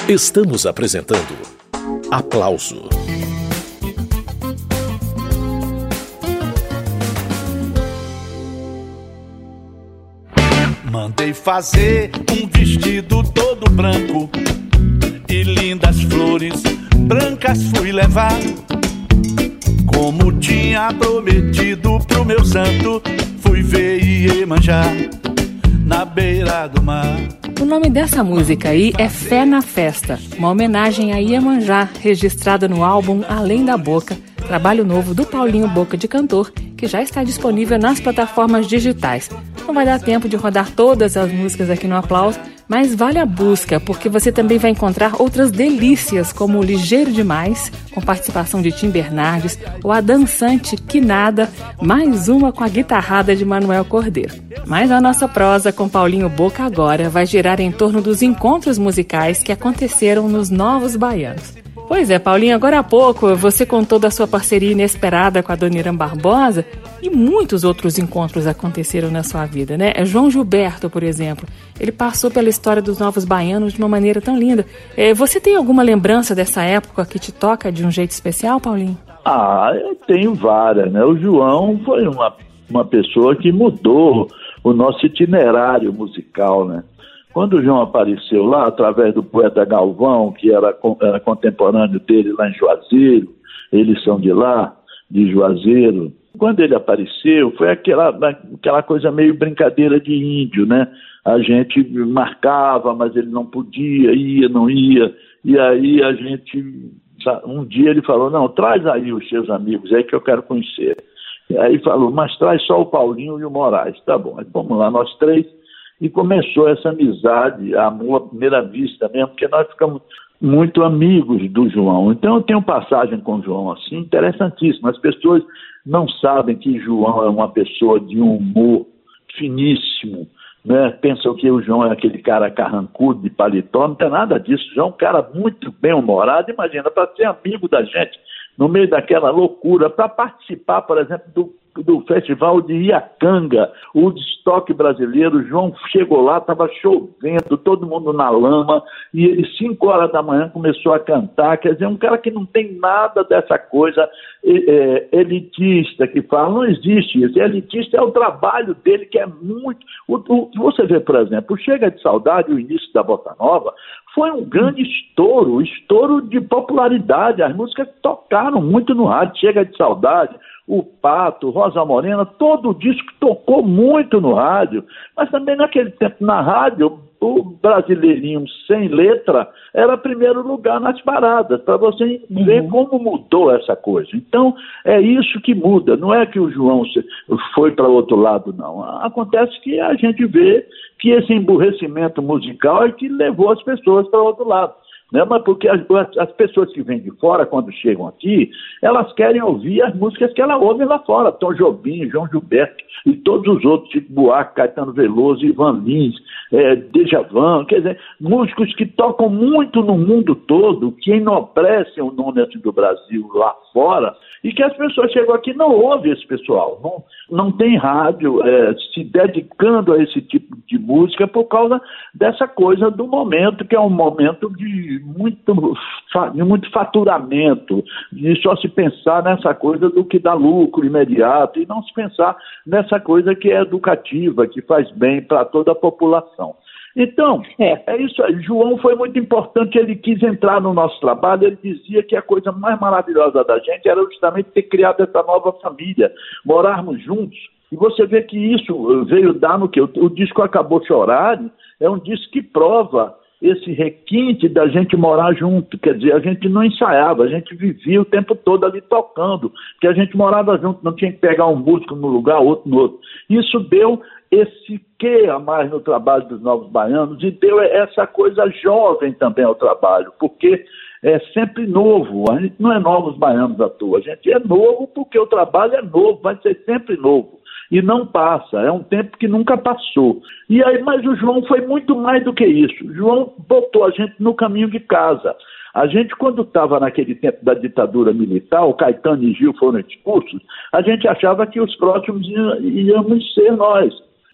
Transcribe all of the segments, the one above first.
Estamos apresentando Aplauso. Mandei fazer um vestido todo branco e lindas flores brancas fui levar, como tinha prometido pro meu santo. Fui ver Iemanjá na beira do mar. O nome dessa música aí é Fé na Festa, uma homenagem a Iemanjá, registrada no álbum Além da Boca, trabalho novo do Paulinho Boca de Cantor, que já está disponível nas plataformas digitais. Não vai dar tempo de rodar todas as músicas aqui no Aplauso, mas vale a busca, porque você também vai encontrar outras delícias, como o Ligeiro Demais, com participação de Tim Bernardes, ou a dançante Que Nada, mais uma com a guitarrada de Manuel Cordeiro. Mas a nossa prosa com Paulinho Boca agora vai girar em torno dos encontros musicais que aconteceram nos Novos Baianos. Pois é, Paulinho, agora há pouco você contou da sua parceria inesperada com a Dona Irã Barbosa e muitos outros encontros aconteceram na sua vida, né? João Gilberto, por exemplo, ele passou pela história dos Novos Baianos de uma maneira tão linda. Você tem alguma lembrança dessa época que te toca de um jeito especial, Paulinho? Eu tenho várias, né? O João foi uma pessoa que mudou o nosso itinerário musical, né? Quando o João apareceu lá, através do poeta Galvão, que era contemporâneo dele lá em Juazeiro, eles são de lá, de Juazeiro. Quando ele apareceu, foi aquela coisa meio brincadeira de índio, né? A gente marcava, mas ele não podia, ia, não ia. E aí um dia ele falou, não, traz aí os seus amigos aí que eu quero conhecer. E aí falou, mas traz só o Paulinho e o Moraes. Tá bom, aí vamos lá, nós três. E começou essa amizade, amor à primeira vista mesmo, porque nós ficamos muito amigos do João. Então eu tenho passagem com o João assim, interessantíssima. As pessoas não sabem que João é uma pessoa de um humor finíssimo, né? Pensam que o João é aquele cara carrancudo de paletó, não tem nada disso. O João é um cara muito bem-humorado, imagina, para ser amigo da gente, no meio daquela loucura, para participar, por exemplo, do festival de Iacanga, o Woodstock brasileiro. O João chegou lá, estava chovendo, todo mundo na lama, e ele 5 horas da manhã começou a cantar. Quer dizer, um cara que não tem nada dessa coisa elitista que fala, não existe isso. Elitista é o trabalho dele, que é muito... Você vê, por exemplo, o Chega de Saudade, o início da Bossa Nova, foi um grande estouro de popularidade. As músicas tocaram muito no rádio. Chega de Saudade, o Pato, Rosa Morena, todo o disco tocou muito no rádio, mas também naquele tempo na rádio, o Brasileirinho sem letra era primeiro lugar nas paradas, para você ver como mudou essa coisa. Então, é isso que muda, não é que o João foi para outro lado, não. Acontece que a gente vê que esse emburrecimento musical é que levou as pessoas para outro lado. Né? Mas porque as pessoas que vêm de fora, quando chegam aqui, elas querem ouvir as músicas que elas ouvem lá fora. Tom Jobim, João Gilberto e todos os outros, tipo Buarque, Caetano Veloso, Ivan Lins, Djavan, quer dizer, músicos que tocam muito no mundo todo, que enobrecem o nome do Brasil lá fora, e que as pessoas chegam aqui e não ouvem esse pessoal, não tem rádio se dedicando a esse tipo de música por causa dessa coisa do momento, que é um momento de muito faturamento, de só se pensar nessa coisa do que dá lucro imediato e não se pensar nessa coisa que é educativa, que faz bem para toda a população. Então, é isso aí. João foi muito importante, ele quis entrar no nosso trabalho, ele dizia que a coisa mais maravilhosa da gente era justamente ter criado essa nova família, morarmos juntos. E você vê que isso veio dar no que? O disco Acabou Chorar é um disco que prova esse requinte da gente morar junto, quer dizer, a gente não ensaiava, a gente vivia o tempo todo ali tocando, porque a gente morava junto, não tinha que pegar um músico num lugar, outro no outro. Isso deu esse quê a mais no trabalho dos Novos Baianos e deu essa coisa jovem também ao trabalho, porque é sempre novo, a gente não é Novos Baianos à toa, a gente é novo porque o trabalho é novo, vai ser sempre novo. E não passa, é um tempo que nunca passou. E aí, mas o João foi muito mais do que isso. O João botou a gente no caminho de casa. A gente, quando estava naquele tempo da ditadura militar, o Caetano e Gil foram expulsos, a gente achava que os próximos íamos ser nós.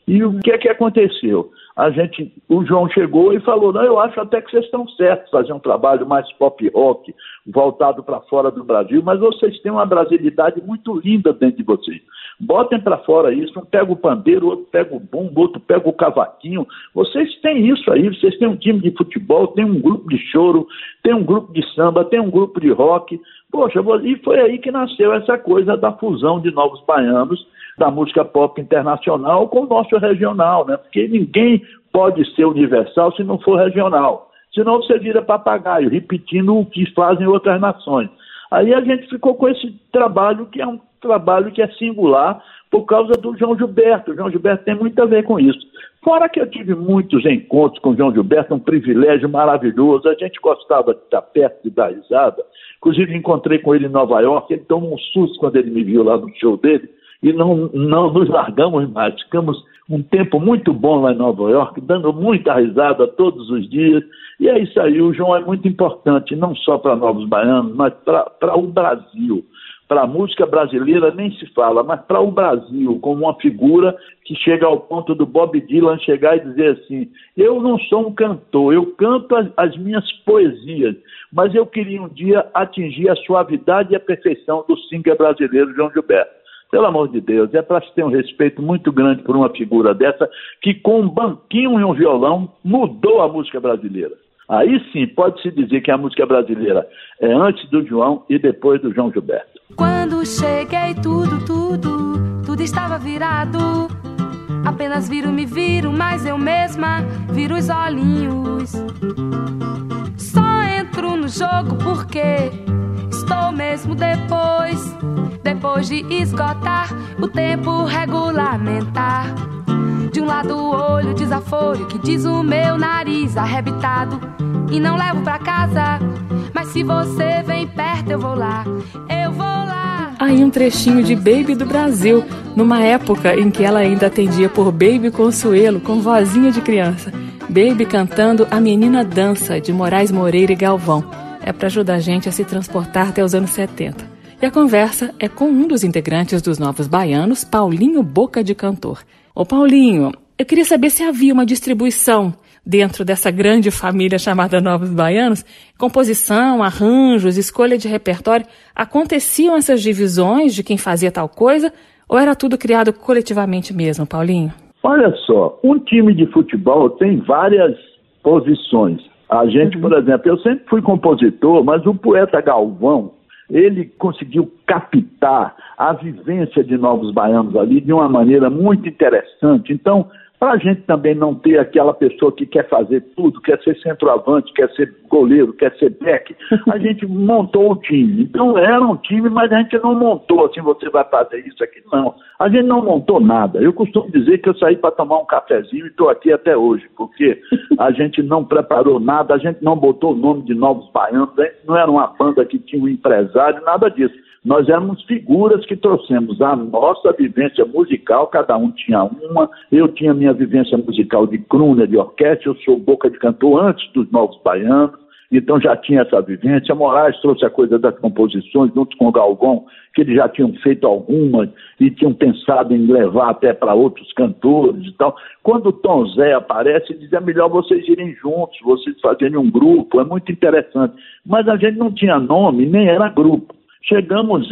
E o que é que aconteceu? O João chegou e falou, não, eu acho até que vocês estão certos, fazer um trabalho mais pop rock, voltado para fora do Brasil, mas vocês têm uma brasilidade muito linda dentro de vocês. Botem para fora isso, um pega o pandeiro, outro pega o bumbo, outro pega o cavaquinho. Vocês têm isso aí, vocês têm um time de futebol, tem um grupo de choro, tem um grupo de samba, tem um grupo de rock. Poxa, e foi aí que nasceu essa coisa da fusão de Novos Baianos, da música pop internacional com o nosso regional, né? Porque ninguém pode ser universal se não for regional. Senão você vira papagaio, repetindo o que fazem outras nações. Aí a gente ficou com esse trabalho, que é um trabalho que é singular, por causa do João Gilberto. O João Gilberto tem muito a ver com isso. Fora que eu tive muitos encontros com o João Gilberto, um privilégio maravilhoso. A gente gostava de estar perto, de dar risada. Inclusive, encontrei com ele em Nova York. Ele tomou um susto quando ele me viu lá no show dele. E não nos largamos mais. Ficamos um tempo muito bom lá em Nova York, dando muita risada todos os dias. E é isso aí, o João é muito importante, não só para Novos Baianos, mas para o Brasil. Para a música brasileira nem se fala, mas para o Brasil, como uma figura que chega ao ponto do Bob Dylan chegar e dizer assim, eu não sou um cantor, eu canto as minhas poesias, mas eu queria um dia atingir a suavidade e a perfeição do singer brasileiro João Gilberto. Pelo amor de Deus, é para se ter um respeito muito grande por uma figura dessa, que com um banquinho e um violão mudou a música brasileira. Aí sim, pode-se dizer que a música brasileira é antes do João e depois do João Gilberto. Quando cheguei tudo estava virado. Apenas me viro, mas eu mesma viro os olhinhos. Só entro no jogo porque estou mesmo depois de esgotar o tempo regulamentar. De um lado o olho desaforo que diz o meu nariz arrebitado e não levo pra casa, mas se você vem perto eu vou lá. Aí um trechinho de Baby do Brasil, numa época em que ela ainda atendia por Baby Consuelo, com vozinha de criança. Baby cantando A Menina Dança, de Moraes Moreira e Galvão. É para ajudar a gente a se transportar até os anos 70. E a conversa é com um dos integrantes dos Novos Baianos, Paulinho Boca de Cantor. Ô Paulinho, eu queria saber se havia uma distribuição dentro dessa grande família chamada Novos Baianos. Composição, arranjos, escolha de repertório. Aconteciam essas divisões de quem fazia tal coisa ou era tudo criado coletivamente mesmo, Paulinho? Olha só, um time de futebol tem várias posições. A gente, por exemplo, eu sempre fui compositor, mas o poeta Galvão, ele conseguiu captar a vivência de Novos Baianos ali de uma maneira muito interessante. Então, para a gente também não ter aquela pessoa que quer fazer tudo, quer ser centroavante, quer ser goleiro, quer ser back, a gente montou o time. Então era um time, mas a gente não montou assim, você vai fazer isso aqui, não. A gente não montou nada. Eu costumo dizer que eu saí para tomar um cafezinho e estou aqui até hoje, porque a gente não preparou nada, a gente não botou o nome de Novos Baianos, a gente não era uma banda que tinha um empresário, nada disso. Nós éramos figuras que trouxemos a nossa vivência musical, cada um tinha uma. Eu tinha minha vivência musical de crooner, de orquestra, eu sou Boca de Cantor antes dos Novos Baianos, então já tinha essa vivência. Moraes trouxe a coisa das composições, junto com o Galvão, que eles já tinham feito algumas e tinham pensado em levar até para outros cantores e tal. Quando o Tom Zé aparece, ele diz, é melhor vocês irem juntos, vocês fazerem um grupo, é muito interessante. Mas a gente não tinha nome, nem era grupo. Chegamos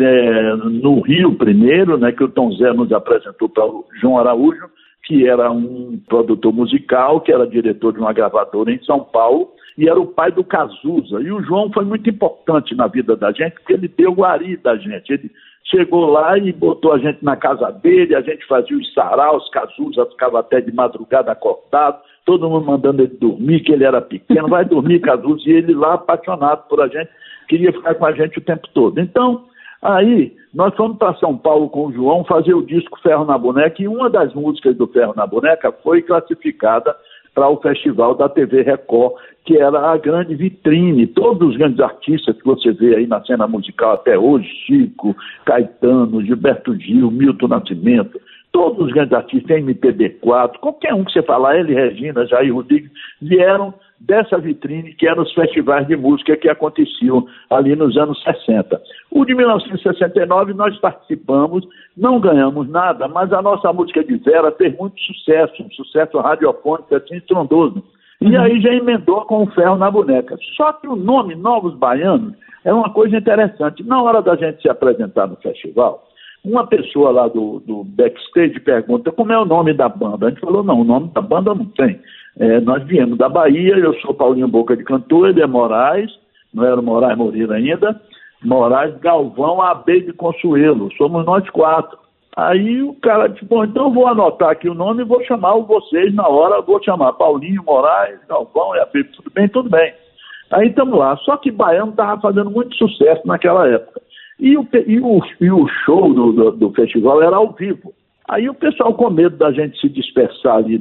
no Rio primeiro, né, que o Tom Zé nos apresentou para o João Araújo, que era um produtor musical, que era diretor de uma gravadora em São Paulo, e era o pai do Cazuza. E o João foi muito importante na vida da gente, porque ele deu o ari da gente. Ele chegou lá e botou a gente na casa dele, a gente fazia os saraus, Cazuza ficava até de madrugada acordado, todo mundo mandando ele dormir, que ele era pequeno, vai dormir, Cazuza, e ele lá apaixonado por a gente, queria ficar com a gente o tempo todo. Então, aí, nós fomos para São Paulo com o João fazer o disco Ferro na Boneca, e uma das músicas do Ferro na Boneca foi classificada para o festival da TV Record, que era a grande vitrine. Todos os grandes artistas que você vê aí na cena musical até hoje, Chico, Caetano, Gilberto Gil, Milton Nascimento, todos os grandes artistas, MPB4, qualquer um que você falar, ele, Regina, Jair Rodrigues, vieram dessa vitrine que eram os festivais de música que aconteciam ali nos anos 60. O de 1969 nós participamos, não ganhamos nada, mas a nossa música de Vera fez muito sucesso, um sucesso radiofônico assim estrondoso. E aí já emendou com o ferro na boneca. Só que o nome Novos Baianos é uma coisa interessante. Na hora da gente se apresentar no festival, uma pessoa lá do backstage pergunta como é o nome da banda. A gente falou, não, o nome da banda não tem. Nós viemos da Bahia, eu sou Paulinho Boca de Cantor, ele é Moraes, não era o Moraes Moreira ainda, Moraes Galvão AB de Consuelo, somos nós 4. Aí o cara disse, bom, então eu vou anotar aqui o nome e vou chamar vocês na hora, vou chamar Paulinho, Moraes, Galvão e AB, tudo bem. Aí estamos lá, só que Baiano estava fazendo muito sucesso naquela época. E o show do festival era ao vivo. Aí o pessoal, com medo da gente se dispersar ali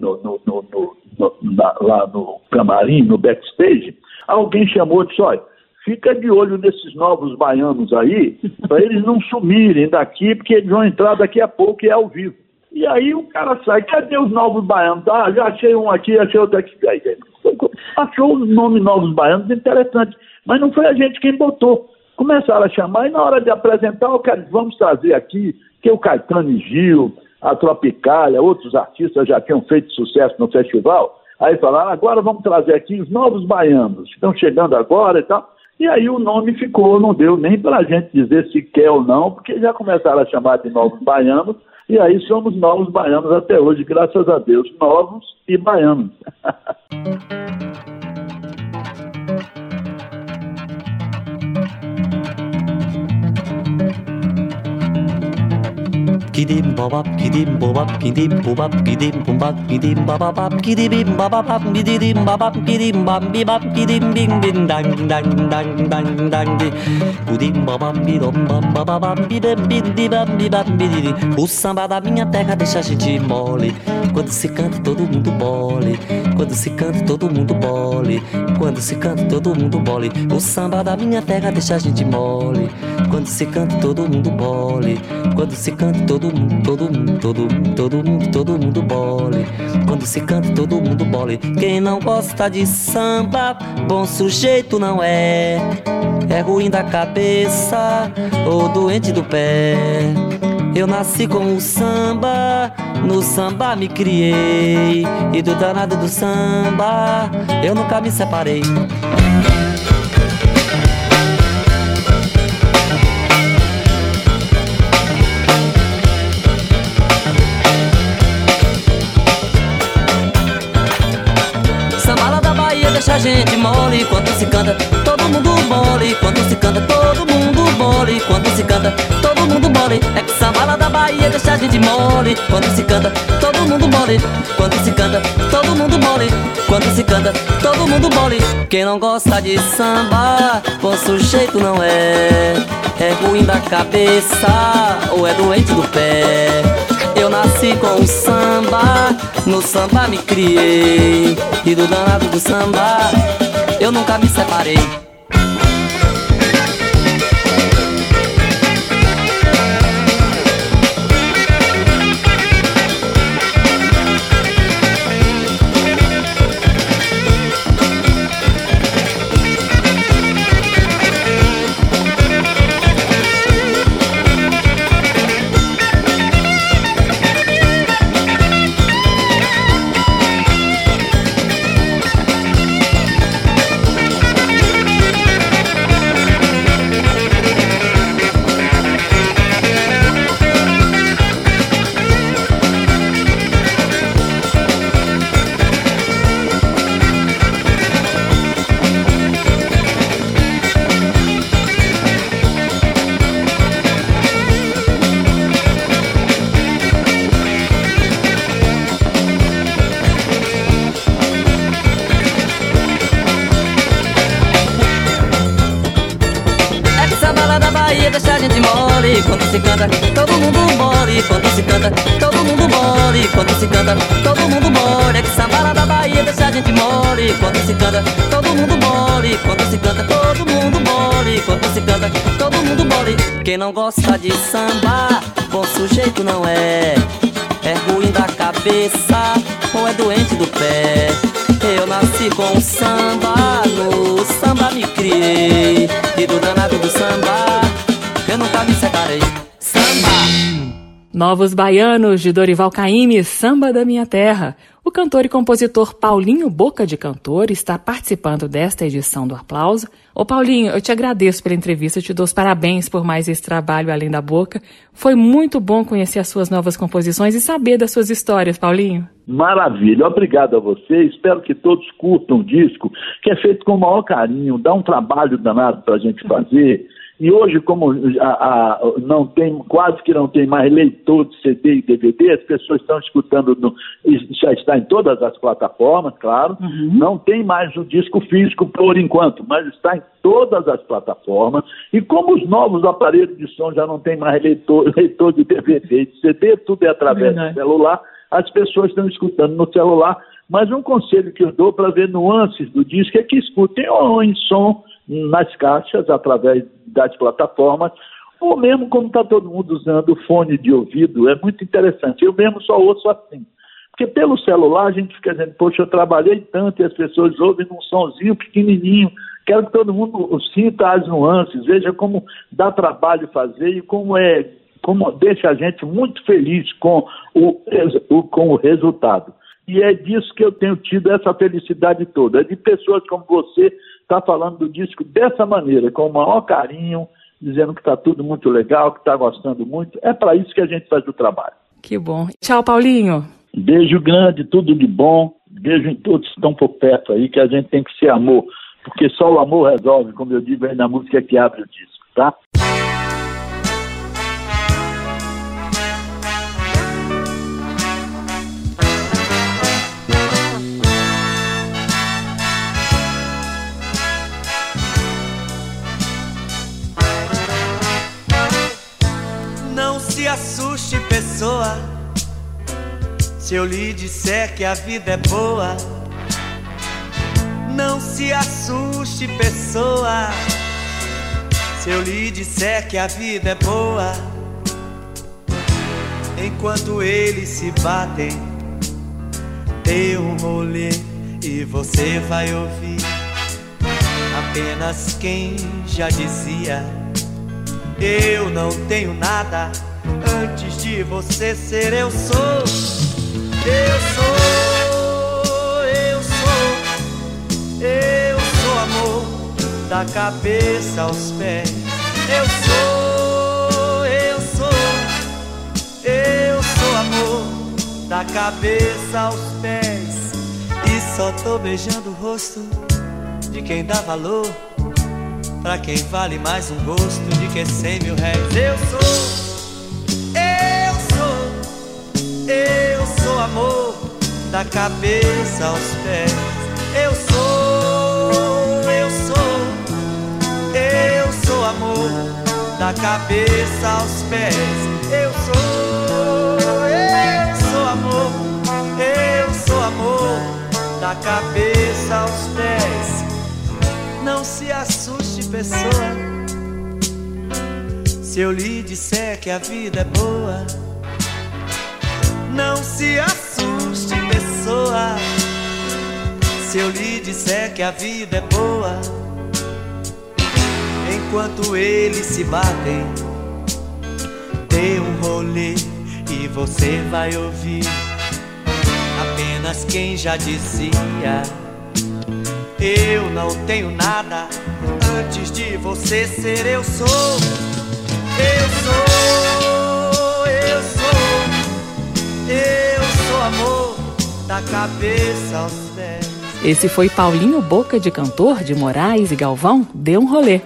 lá no camarim, no backstage, alguém chamou e disse, olha, fica de olho nesses novos baianos aí, para eles não sumirem daqui, porque eles vão entrar daqui a pouco e é ao vivo. E aí o cara sai, cadê os novos baianos? Ah, já achei um aqui, achei outro aqui. Achou o nome Novos Baianos interessante, mas não foi a gente quem botou. Começaram a chamar e na hora de apresentar, o cara disse, vamos trazer aqui, que o Caetano e Gil, a Tropicália, outros artistas já tinham feito sucesso no festival. Aí falaram, agora vamos trazer aqui os Novos Baianos, estão chegando agora e tal. E aí o nome ficou, não deu nem para a gente dizer se quer ou não, porque já começaram a chamar de Novos Baianos, e aí somos Novos Baianos até hoje, graças a Deus, novos e baianos. Kidim babap kidim bobap kidim bobap kidim bombap kidim babap kidim babap kidim babap kidim bambi bap kidim bing bing dang dang dang dang dang di kudim babap bidom bam babap bidem bidi bam bibam bidi. O samba da minha terra deixa a gente mole. Quando se canta todo mundo bole. Quando se canta todo mundo bole. Quando se canta todo mundo bole. O samba da minha terra deixa a gente mole. Quando se canta todo mundo bole. Quando se canta todo mundo bole. Quando se canta todo mundo bole. Quem não gosta de samba, bom sujeito não é. É ruim da cabeça ou doente do pé. Eu nasci com o samba, no samba me criei. E do danado do samba, eu nunca me separei. Deixa a gente mole quando se canta, todo mundo mole. Quando se canta, todo mundo mole. Quando se canta, todo mundo mole. É que samba lá da Bahia deixa a gente mole. Quando se canta, todo mundo mole. Quando se canta, todo mundo mole. Quando se canta, todo mundo mole. Quem não gosta de samba, bom sujeito não é. É ruim da cabeça ou é doente do pé. Eu nasci com o samba, no samba me criei. E do danado do samba, eu nunca me separei. Deixa a gente mole. Quando se canta, todo mundo mole. Quando se canta, todo mundo mole. Quando se canta, todo mundo mole. É que samba lá da Bahia deixa a gente mole. Quando se canta, todo mundo mole. Quando se canta, todo mundo mole. Quando se canta, todo mundo mole. Quem não gosta de samba, bom sujeito não é. É ruim da cabeça ou é doente do pé. Eu nasci com o samba, no samba me criei. E do danado do samba, eu nunca me separei. Samba! Novos Baianos, de Dorival Caymmi, Samba da Minha Terra. O cantor e compositor Paulinho Boca de Cantor está participando desta edição do Aplauso. Ô Paulinho, eu te agradeço pela entrevista, eu te dou os parabéns por mais esse trabalho Além da Boca. Foi muito bom conhecer as suas novas composições e saber das suas histórias, Paulinho. Maravilha, obrigado a você, espero que todos curtam o disco, que é feito com o maior carinho, dá um trabalho danado para a gente fazer. E hoje, como não tem, quase que não tem mais leitor de CD e DVD, as pessoas estão escutando, já está em todas as plataformas, claro. Não tem mais o disco físico por enquanto, mas está em todas as plataformas. E como os novos aparelhos de som já não tem mais leitor de DVD e de CD, tudo é através do celular, as pessoas estão escutando no celular. Mas um conselho que eu dou para ver nuances do disco é que escutem ou em som nas caixas, através das plataformas, ou mesmo como está todo mundo usando fone de ouvido, é muito interessante. Eu mesmo só ouço assim. Porque pelo celular a gente fica dizendo, poxa, eu trabalhei tanto e as pessoas ouvem num sonzinho pequenininho. Quero que todo mundo sinta as nuances, veja como dá trabalho fazer e como deixa a gente muito feliz com o resultado. E é disso que eu tenho tido essa felicidade toda, é de pessoas como você estar falando do disco dessa maneira, com o maior carinho, dizendo que está tudo muito legal, que está gostando muito. É para isso que a gente faz o trabalho. Que bom. Tchau, Paulinho. Beijo grande, tudo de bom. Beijo em todos que estão por perto aí, que a gente tem que ser amor, porque só o amor resolve, como eu digo aí na música que abre o disco, tá? Se assuste, pessoa, se eu lhe disser que a vida é boa. Não se assuste, pessoa, se eu lhe disser que a vida é boa. Enquanto eles se batem, dê um rolê e você vai ouvir apenas quem já dizia: eu não tenho nada. Antes de você ser, eu sou. Eu sou amor, da cabeça aos pés. Eu sou amor, da cabeça aos pés. E só tô beijando o rosto de quem dá valor, pra quem vale mais um gosto de que 100 mil réis. Eu sou amor, da cabeça aos pés. Eu sou amor, da cabeça aos pés. Eu sou amor, da cabeça aos pés. Não se assuste, pessoa, se eu lhe disser que a vida é boa. Não se assuste, pessoa, se eu lhe disser que a vida é boa. Enquanto eles se batem, dê um rolê e você vai ouvir apenas quem já dizia: eu não tenho nada. Antes de você ser, eu sou. Eu sou amor, da cabeça aos pés. Esse foi Paulinho Boca de Cantor, de Moraes e Galvão, Dê um Rolê.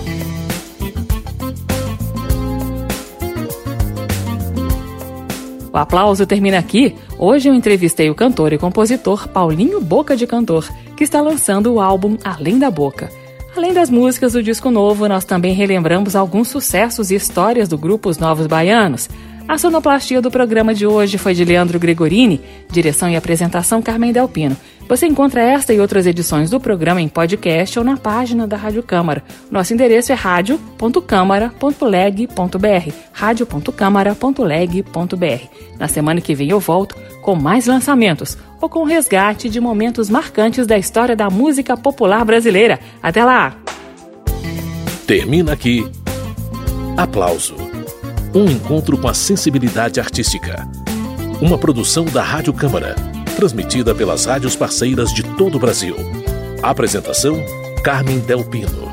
O Aplauso termina aqui. Hoje eu entrevistei o cantor e compositor Paulinho Boca de Cantor, que está lançando o álbum Além da Boca. Além das músicas do disco novo, nós também relembramos alguns sucessos e histórias do grupo Os Novos Baianos. A sonoplastia do programa de hoje foi de Leandro Gregorini, direção e apresentação Carmen Delpino. Você encontra esta e outras edições do programa em podcast ou na página da Rádio Câmara. Nosso endereço é radio.câmara.leg.br, radio.câmara.leg.br. Na semana que vem eu volto com mais lançamentos. ou com resgate de momentos marcantes da história da música popular brasileira. Até lá! Termina aqui Aplauso, um encontro com a sensibilidade artística. Uma produção da Rádio Câmara, transmitida pelas rádios parceiras de todo o Brasil. Apresentação: Carmen Del Pino.